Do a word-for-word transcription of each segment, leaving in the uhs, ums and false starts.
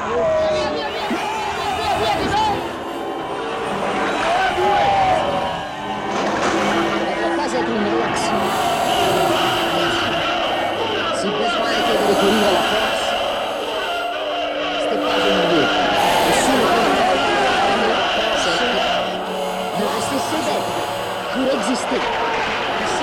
Pas être une réaction. Si besoin était de retenir la force, c'était pas une idée. Et si le contraire, c'était de rester sévère pour exister. Ici,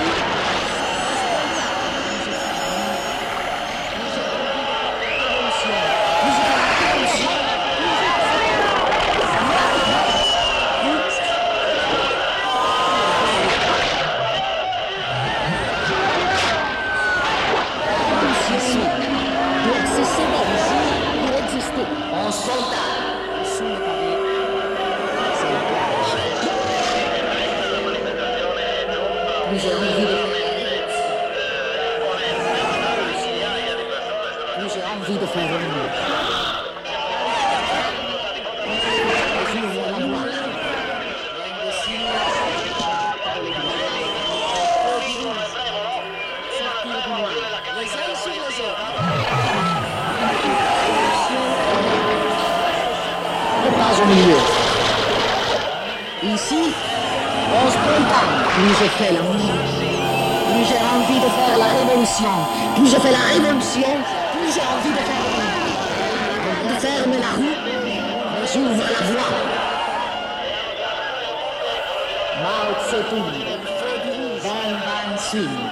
on soldat. Sous le pavé, c'est la plage. Plus j'ai envie de faire plus j'ai envie de faire le mur. J'ouvre la voie. Sortir du noir. Les uns sur les autres. Pas au milieu. Ici, on spontané. Plus je fais la musique, plus j'ai envie de faire la révolution. Plus je fais la révolution, plus j'ai envie de faire la rue. De fermer la rue, j'ouvre la voie. Mao Tse-tung, vingt vingt-six.